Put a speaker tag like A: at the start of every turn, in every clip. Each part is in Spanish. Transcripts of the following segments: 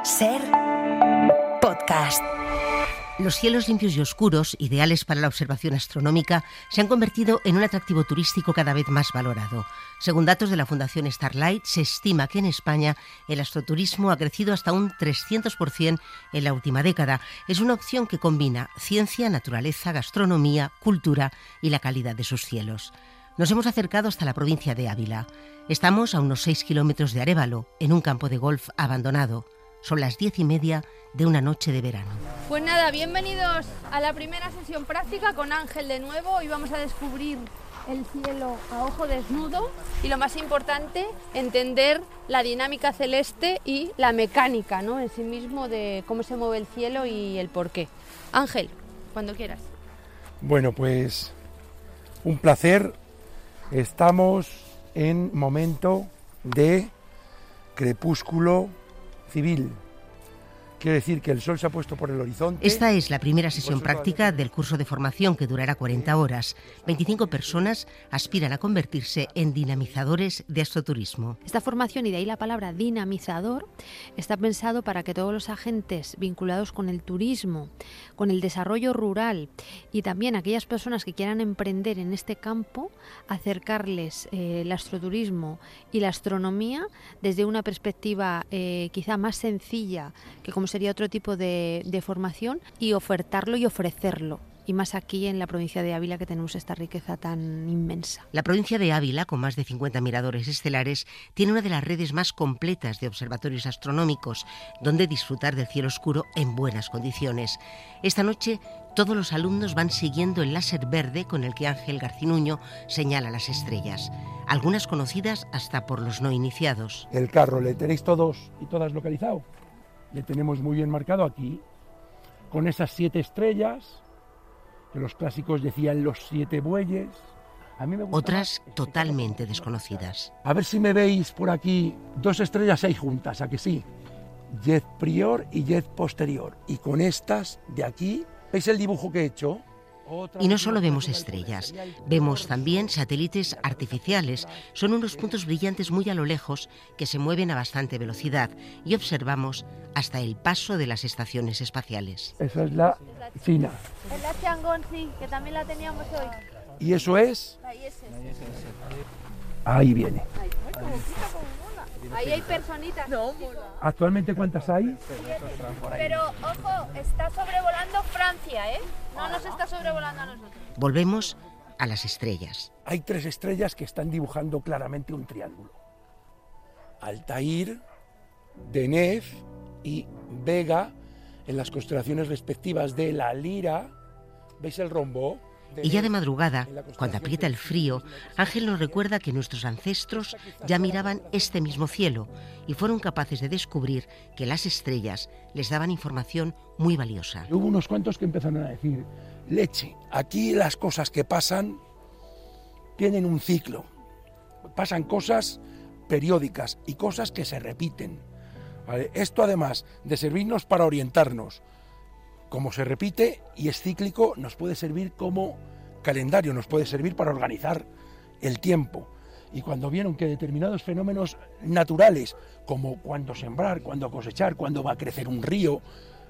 A: Ser podcast.
B: Los cielos limpios y oscuros, ideales para la observación astronómica, se han convertido en un atractivo turístico cada vez más valorado. Según datos de la Fundación Starlight, se estima que en España el astroturismo ha crecido hasta un 300% en la última década. Es una opción que combina ciencia, naturaleza, gastronomía, cultura y la calidad de sus cielos. Nos hemos acercado hasta la provincia de Ávila. Estamos a unos 6 kilómetros de Arévalo, en un campo de golf abandonado. Son las 10:30 de una noche de verano.
C: Pues nada, bienvenidos a la primera sesión práctica con Ángel de nuevo. Hoy vamos a descubrir el cielo a ojo desnudo y lo más importante, entender la dinámica celeste y la mecánica, ¿no?, en sí mismo de cómo se mueve el cielo y el porqué. Ángel, cuando quieras.
D: Bueno, pues un placer. Estamos en momento de crepúsculo civil. Quiere decir que el sol se ha puesto por el horizonte.
B: Esta es la primera sesión práctica del curso de formación que durará 40 horas. 25 personas aspiran a convertirse en dinamizadores de astroturismo.
E: Esta formación, y de ahí la palabra dinamizador, está pensado para que todos los agentes vinculados con el turismo, con el desarrollo rural y también aquellas personas que quieran emprender en este campo, acercarles el astroturismo y la astronomía desde una perspectiva quizá más sencilla que como sería otro tipo de formación, y ofertarlo y ofrecerlo. Y más aquí en la provincia de Ávila, que tenemos esta riqueza tan inmensa.
B: La provincia de Ávila, con más de 50 miradores estelares, tiene una de las redes más completas de observatorios astronómicos, donde disfrutar del cielo oscuro en buenas condiciones. Esta noche, todos los alumnos van siguiendo el láser verde con el que Ángel Garcinuño señala las estrellas, algunas conocidas hasta por los no iniciados.
D: El carro le tenéis todos y todas localizado. Le tenemos muy bien marcado aquí, con esas 7 estrellas, que los clásicos decían los 7 bueyes. A mí me gusta
B: otras totalmente desconocidas.
D: A ver si me veis por aquí, 2 estrellas 6 juntas, ¿a que sí? Jet prior y jet posterior. Y con estas de aquí, ¿veis el dibujo que he hecho?
B: Y no solo vemos estrellas, vemos también satélites artificiales. Son unos puntos brillantes muy a lo lejos que se mueven a bastante velocidad y observamos hasta el paso de las estaciones espaciales.
D: Esa es la China.
C: Es la Chang'e, sí, que también la teníamos hoy.
D: ¿Y eso es?
C: Ahí es ese.
D: Ahí viene.
C: Ahí hay personitas. No,
D: ¿Actualmente cuántas hay?
C: pero ojo, está sobrevolando Francia, ¿eh? No nos está sobrevolando a nosotros.
B: Volvemos a las estrellas.
D: Hay 3 estrellas que están dibujando claramente un triángulo. Altair, Deneb y Vega, en las constelaciones respectivas de la Lira. ¿Veis el rombo?
B: Y ya de madrugada, cuando aprieta el frío, Ángel nos recuerda que nuestros ancestros ya miraban este mismo cielo y fueron capaces de descubrir que las estrellas les daban información muy valiosa.
D: Hubo unos cuantos que empezaron a decir, leche, aquí las cosas que pasan tienen un ciclo. Pasan cosas periódicas y cosas que se repiten. ¿Vale? Esto, además de servirnos para orientarnos, como se repite y es cíclico, nos puede servir como calendario, nos puede servir para organizar el tiempo. Y cuando vieron que determinados fenómenos naturales, como cuándo sembrar, cuándo cosechar, cuándo va a crecer un río,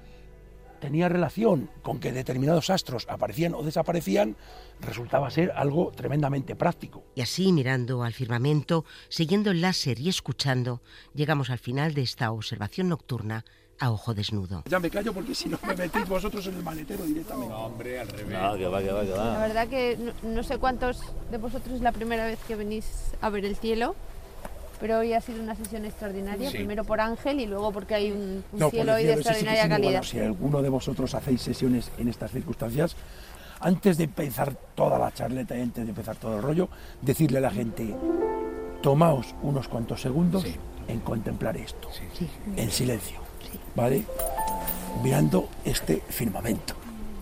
D: tenía relación con que determinados astros aparecían o desaparecían, resultaba ser algo tremendamente práctico.
B: Y así, mirando al firmamento, siguiendo el láser y escuchando, llegamos al final de esta observación nocturna a ojo desnudo.
D: Ya me callo porque si no me metís vosotros en el maletero directamente.
F: No, hombre, al revés.
G: No, que va.
C: La verdad que no sé cuántos de vosotros es la primera vez que venís a ver el cielo, pero hoy ha sido una sesión extraordinaria,
F: Sí.
C: Primero por Ángel y luego porque hay un
D: No,
C: cielo
D: por
C: hoy
D: el
C: de
D: cielo, sí,
C: extraordinaria calidad.
D: Bueno, si alguno de vosotros hacéis sesiones en estas circunstancias, antes de empezar toda la charleta y antes de empezar todo el rollo, decirle a la gente, tomaos unos cuantos segundos
F: Sí.
D: en contemplar esto,
F: Sí.
D: en silencio, ¿vale? Mirando este firmamento.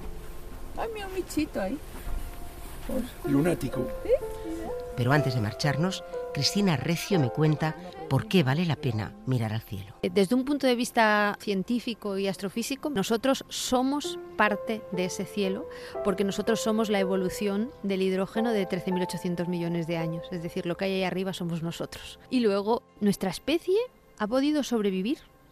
C: Ay, mira un bichito ahí.
D: Lunático.
B: Pero antes de marcharnos, Cristina Recio me cuenta por qué vale la pena mirar al cielo.
E: Desde un punto de vista científico y astrofísico, nosotros somos parte de ese cielo, porque nosotros somos la evolución del hidrógeno de 13.800 millones de años. Es decir, lo que hay ahí arriba somos nosotros. Y luego, nuestra especie ha podido sobrevivir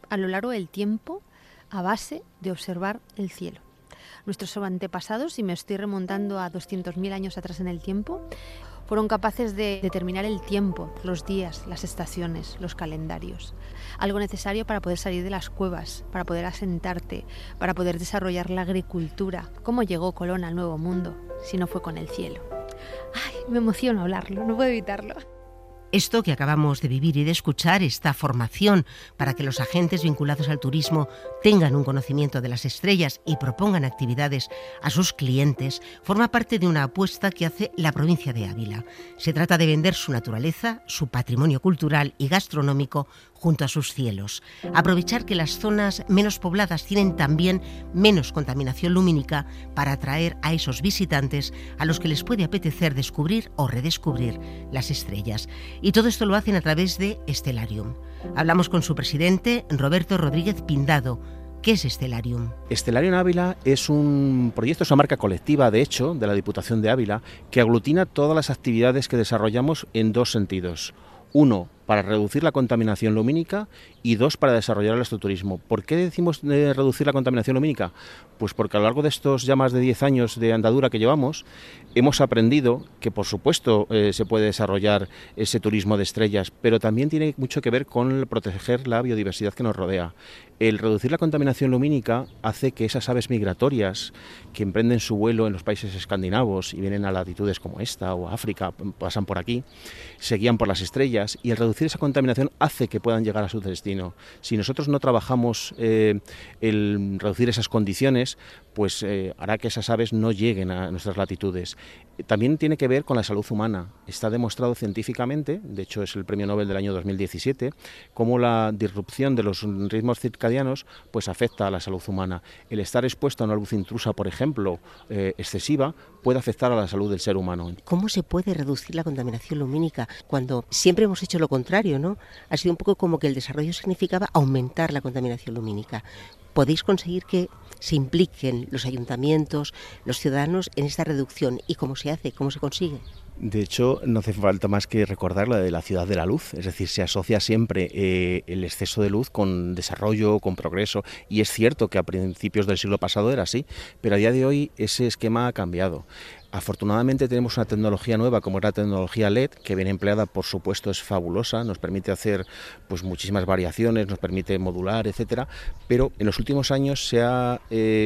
E: a lo largo del tiempo a base de observar el cielo. Nuestros antepasados, y me estoy remontando a 200.000 años atrás en el tiempo, fueron capaces de determinar el tiempo, los días, las estaciones, los calendarios. Algo necesario para poder salir de las cuevas, para poder asentarte, para poder desarrollar la agricultura. ¿Cómo llegó Colón al Nuevo Mundo si no fue con el cielo? Ay, me emociono hablarlo, no puedo evitarlo.
B: Esto que acabamos de vivir y de escuchar, esta formación para que los agentes vinculados al turismo tengan un conocimiento de las estrellas y propongan actividades a sus clientes, forma parte de una apuesta que hace la provincia de Ávila. Se trata de vender su naturaleza, su patrimonio cultural y gastronómico junto a sus cielos. Aprovechar que las zonas menos pobladas tienen también menos contaminación lumínica para atraer a esos visitantes a los que les puede apetecer descubrir o redescubrir las estrellas. Y todo esto lo hacen a través de Stellarium. Hablamos con su presidente, Roberto Rodríguez Pindado. ¿Qué es Stellarium?
F: Stellarium Ávila es un proyecto, es una marca colectiva, de hecho, de la Diputación de Ávila, que aglutina todas las actividades que desarrollamos en dos sentidos. Uno, para reducir la contaminación lumínica, y dos, para desarrollar el astroturismo. ¿Por qué decimos reducir la contaminación lumínica? Pues porque a lo largo de estos ya más de 10 años de andadura que llevamos, hemos aprendido que, por supuesto, se puede desarrollar ese turismo de estrellas, pero también tiene mucho que ver con el proteger la biodiversidad que nos rodea. El reducir la contaminación lumínica hace que esas aves migratorias que emprenden su vuelo en los países escandinavos y vienen a latitudes como esta o África, pasan por aquí, se guían por las estrellas, y el reducir esa contaminación hace que puedan llegar a su destino. Si nosotros no trabajamos el reducir esas condiciones, pues hará que esas aves no lleguen a nuestras latitudes. También tiene que ver con la salud humana. Está demostrado científicamente, de hecho es el premio Nobel del año 2017, cómo la disrupción de los ritmos circadianos pues afecta a la salud humana. El estar expuesto a una luz intrusa, por ejemplo, excesiva, puede afectar a la salud del ser humano.
B: ¿Cómo se puede reducir la contaminación lumínica cuando siempre hemos hecho lo contrario, ¿no? Ha sido un poco como que el desarrollo significaba aumentar la contaminación lumínica. ¿Podéis conseguir que se impliquen los ayuntamientos, los ciudadanos en esta reducción? ¿Y cómo se hace? ¿Cómo se consigue?
F: De hecho, no hace falta más que recordar la de la ciudad de la luz, es decir, se asocia siempre el exceso de luz con desarrollo, con progreso, y es cierto que a principios del siglo pasado era así, pero a día de hoy ese esquema ha cambiado. Afortunadamente tenemos una tecnología nueva como es la tecnología LED, que bien empleada por supuesto es fabulosa, nos permite hacer pues muchísimas variaciones, nos permite modular, etcétera, pero en los últimos años se ha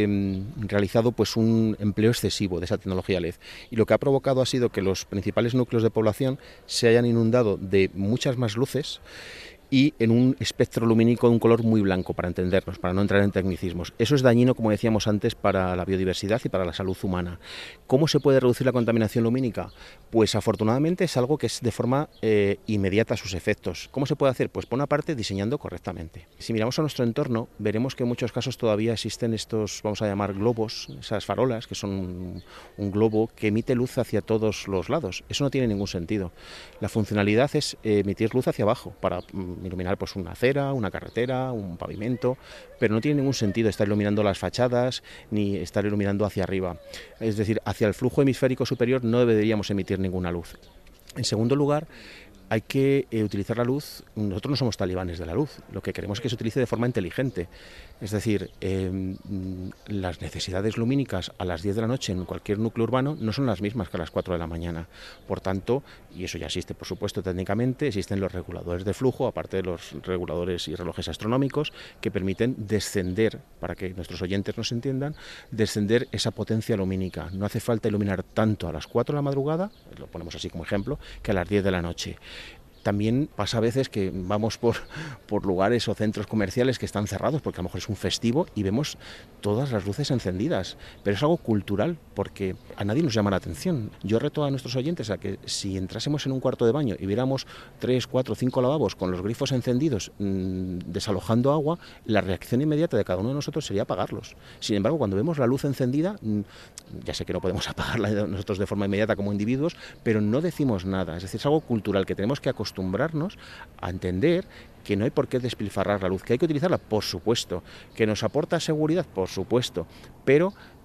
F: realizado pues un empleo excesivo de esa tecnología LED, y lo que ha provocado ha sido que los principales núcleos de población se hayan inundado de muchas más luces y en un espectro lumínico de un color muy blanco, para entendernos, para no entrar en tecnicismos. Eso es dañino, como decíamos antes, para la biodiversidad y para la salud humana. ¿Cómo se puede reducir la contaminación lumínica? Pues afortunadamente es algo que es de forma inmediata sus efectos. ¿Cómo se puede hacer? Pues por una parte diseñando correctamente. Si miramos a nuestro entorno, veremos que en muchos casos todavía existen estos, vamos a llamar globos, esas farolas, que son un globo que emite luz hacia todos los lados. Eso no tiene ningún sentido. La funcionalidad es emitir luz hacia abajo, para iluminar pues una acera, una carretera, un pavimento, pero no tiene ningún sentido estar iluminando las fachadas ni estar iluminando hacia arriba. Es decir, hacia el flujo hemisférico superior no deberíamos emitir ninguna luz. En segundo lugar, hay que utilizar la luz. Nosotros no somos talibanes de la luz, lo que queremos es que se utilice de forma inteligente. Es decir, las necesidades lumínicas a las 10 de la noche en cualquier núcleo urbano no son las mismas que a las 4 de la mañana. Por tanto, y eso ya existe por supuesto técnicamente, existen los reguladores de flujo, aparte de los reguladores y relojes astronómicos, que permiten descender, para que nuestros oyentes nos entiendan, descender esa potencia lumínica. No hace falta iluminar tanto a las 4 de la madrugada, lo ponemos así como ejemplo, que a las 10 de la noche. También pasa a veces que vamos por lugares o centros comerciales que están cerrados porque a lo mejor es un festivo y vemos todas las luces encendidas, pero es algo cultural porque a nadie nos llama la atención. Yo reto a nuestros oyentes a que si entrásemos en un cuarto de baño y viéramos 3, 4, 5 lavabos con los grifos encendidos desalojando agua, la reacción inmediata de cada uno de nosotros sería apagarlos. Sin embargo, cuando vemos la luz encendida, ya sé que no podemos apagarla nosotros de forma inmediata como individuos, pero no decimos nada. Es decir, es algo cultural que tenemos que acostumbrarnos a entender que no hay por qué despilfarrar la luz, que hay que utilizarla, por supuesto, que nos aporta seguridad, por supuesto, pero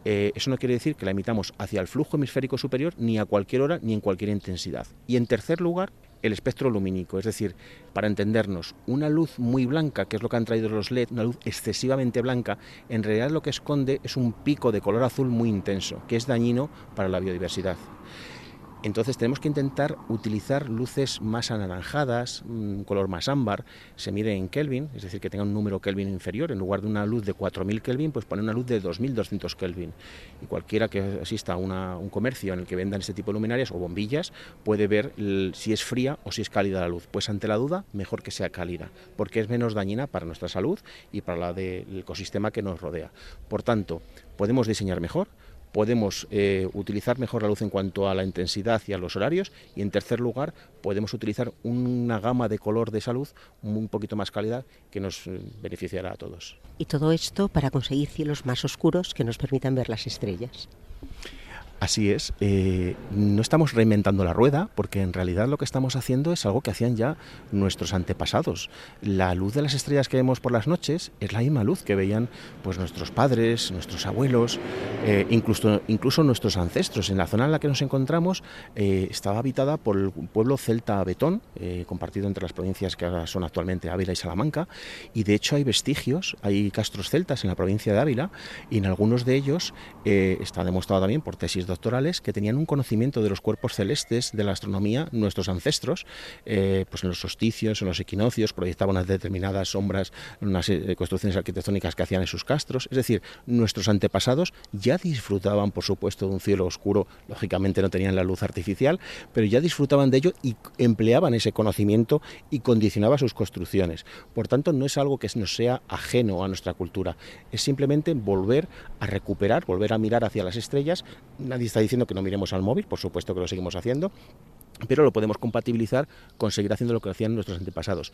F: Eso no quiere decir que la emitamos hacia el flujo hemisférico superior ni a cualquier hora ni en cualquier intensidad. Y en tercer lugar, el espectro lumínico, es decir, para entendernos, una luz muy blanca, que es lo que han traído los LED, una luz excesivamente blanca, en realidad lo que esconde es un pico de color azul muy intenso, que es dañino para la biodiversidad. Entonces tenemos que intentar utilizar luces más anaranjadas, un color más ámbar, se mide en Kelvin, es decir, que tenga un número Kelvin inferior. En lugar de una luz de 4000 Kelvin, pues poner una luz de 2200 Kelvin. Y cualquiera que asista a un comercio en el que vendan este tipo de luminarias o bombillas puede ver si es fría o si es cálida la luz. Pues ante la duda, mejor que sea cálida, porque es menos dañina para nuestra salud y para la del ecosistema que nos rodea. Por tanto, podemos diseñar mejor, podemos utilizar mejor la luz en cuanto a la intensidad y a los horarios, y en tercer lugar podemos utilizar una gama de color de esa luz un poquito más cálida que nos beneficiará a todos.
B: Y todo esto para conseguir cielos más oscuros que nos permitan ver las estrellas.
F: Así es, no estamos reinventando la rueda, porque en realidad lo que estamos haciendo es algo que hacían ya nuestros antepasados. La luz de las estrellas que vemos por las noches es la misma luz que veían pues nuestros padres, nuestros abuelos, incluso nuestros ancestros. En la zona en la que nos encontramos estaba habitada por el pueblo celta Betón, compartido entre las provincias que ahora son actualmente Ávila y Salamanca, y de hecho hay vestigios, hay castros celtas en la provincia de Ávila, y en algunos de ellos está demostrado también por tesis doctorales que tenían un conocimiento de los cuerpos celestes de la astronomía, nuestros ancestros, pues en los solsticios, en los equinoccios, proyectaban unas determinadas sombras, unas construcciones arquitectónicas que hacían en sus castros. Es decir, nuestros antepasados ya disfrutaban, por supuesto, de un cielo oscuro, lógicamente no tenían la luz artificial, pero ya disfrutaban de ello y empleaban ese conocimiento y condicionaba sus construcciones. Por tanto, no es algo que nos sea ajeno a nuestra cultura, es simplemente volver a recuperar, volver a mirar hacia las estrellas. Nadie está diciendo que no miremos al móvil, por supuesto que lo seguimos haciendo, pero lo podemos compatibilizar con seguir haciendo lo que hacían nuestros antepasados.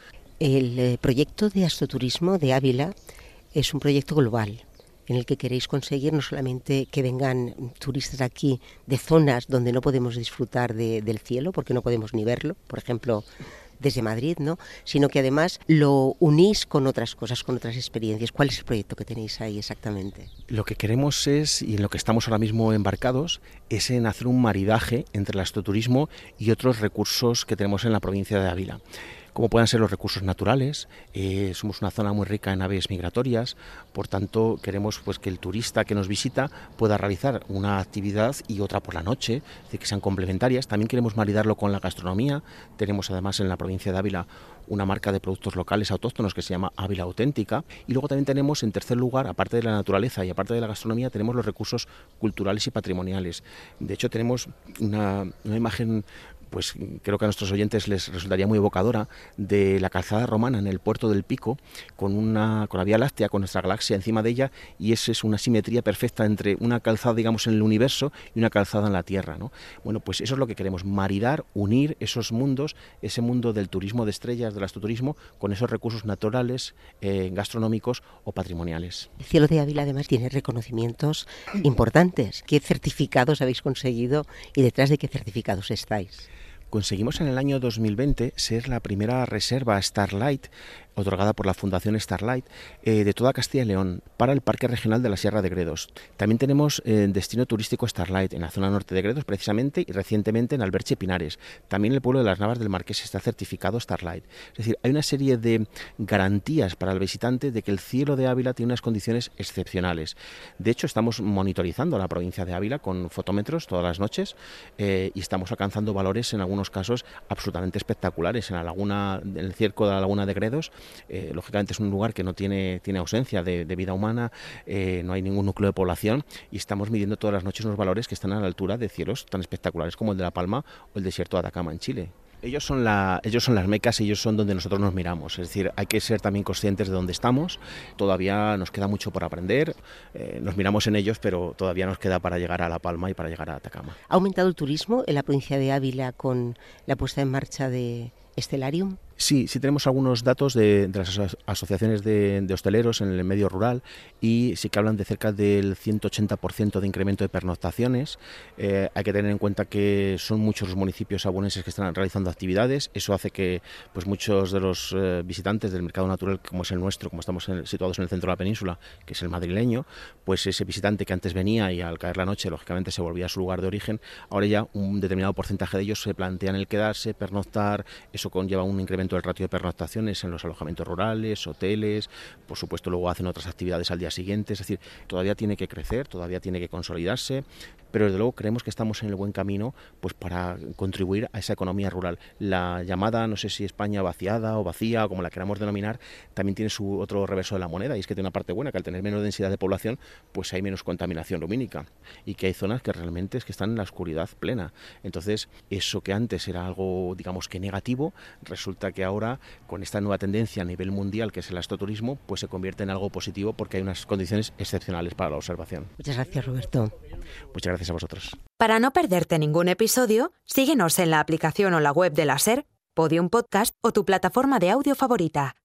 B: El proyecto de astroturismo de Ávila es un proyecto global, en el que queréis conseguir no solamente que vengan turistas aquí de zonas donde no podemos disfrutar del cielo, porque no podemos ni verlo, por ejemplo, desde Madrid, ¿no?, sino que además lo unís con otras cosas, con otras experiencias. ¿Cuál es el proyecto que tenéis ahí exactamente?
F: Lo que queremos es, y en lo que estamos ahora mismo embarcados, es en hacer un maridaje entre el astroturismo y otros recursos que tenemos en la provincia de Ávila, como puedan ser los recursos naturales. Somos una zona muy rica en aves migratorias, por tanto queremos pues que el turista que nos visita pueda realizar una actividad y otra por la noche, es decir, que sean complementarias. También queremos maridarlo con la gastronomía. Tenemos además en la provincia de Ávila una marca de productos locales autóctonos que se llama Ávila Auténtica, y luego también tenemos, en tercer lugar, aparte de la naturaleza y aparte de la gastronomía, tenemos los recursos culturales y patrimoniales. De hecho, tenemos una imagen, pues creo que a nuestros oyentes les resultaría muy evocadora, de la calzada romana en el puerto del Pico, con la Vía Láctea, con nuestra galaxia encima de ella, y esa es una simetría perfecta entre una calzada, digamos, en el universo y una calzada en la Tierra, ¿no? Bueno, pues eso es lo que queremos, maridar, unir esos mundos, ese mundo del turismo de estrellas, del astroturismo, con esos recursos naturales, gastronómicos o patrimoniales.
B: El cielo de Ávila además tiene reconocimientos importantes. ¿Qué certificados habéis conseguido y detrás de qué certificados estáis?
F: Conseguimos en el año 2020 ser la primera reserva Starlight, otorgada por la Fundación Starlight, de toda Castilla y León, para el Parque Regional de la Sierra de Gredos. También tenemos destino turístico Starlight en la zona norte de Gredos, precisamente, y recientemente en Alberche Pinares. También el pueblo de las Navas del Marqués está certificado Starlight. Es decir, hay una serie de garantías para el visitante de que el cielo de Ávila tiene unas condiciones excepcionales. De hecho, estamos monitorizando la provincia de Ávila con fotómetros todas las noches, y estamos alcanzando valores en algunos casos absolutamente espectaculares. En la laguna, en el cerco de la laguna de Gredos, lógicamente es un lugar que no tiene ausencia de vida humana, no hay ningún núcleo de población, y estamos midiendo todas las noches unos valores que están a la altura de cielos tan espectaculares como el de La Palma o el desierto de Atacama en Chile. Ellos son las mecas y ellos son donde nosotros nos miramos. Es decir, hay que ser también conscientes de dónde estamos. Todavía nos queda mucho por aprender. Nos miramos en ellos, pero todavía nos queda para llegar a La Palma y para llegar a Atacama.
B: ¿Ha aumentado el turismo en la provincia de Ávila con la puesta en marcha de Stellarium?
F: Sí tenemos algunos datos de las asociaciones de hosteleros en el medio rural y sí que hablan de cerca del 180% de incremento de pernoctaciones. Hay que tener en cuenta que son muchos los municipios abuneses que están realizando actividades. Eso hace que pues muchos de los visitantes del mercado natural, como es el nuestro, como estamos situados en el centro de la península, que es el madrileño, pues ese visitante que antes venía y al caer la noche lógicamente se volvía a su lugar de origen, ahora ya un determinado porcentaje de ellos se plantean el quedarse, pernoctar. Eso conlleva un incremento del ratio de pernoctaciones en los alojamientos rurales, hoteles, por supuesto luego hacen otras actividades al día siguiente, es decir, todavía tiene que crecer, todavía tiene que consolidarse, pero desde luego creemos que estamos en el buen camino pues para contribuir a esa economía rural. La llamada, no sé si España vaciada o vacía o como la queramos denominar, también tiene su otro reverso de la moneda, y es que tiene una parte buena, que al tener menos densidad de población pues hay menos contaminación lumínica y que hay zonas que realmente es que están en la oscuridad plena. Entonces eso que antes era algo digamos que negativo, resulta que ahora con esta nueva tendencia a nivel mundial que es el astroturismo pues se convierte en algo positivo porque hay unas condiciones excepcionales para la observación.
B: Muchas gracias, Roberto.
F: Muchas gracias a vosotros.
A: Para no perderte ningún episodio, síguenos en la aplicación o la web de la SER, Podium Podcast o tu plataforma de audio favorita.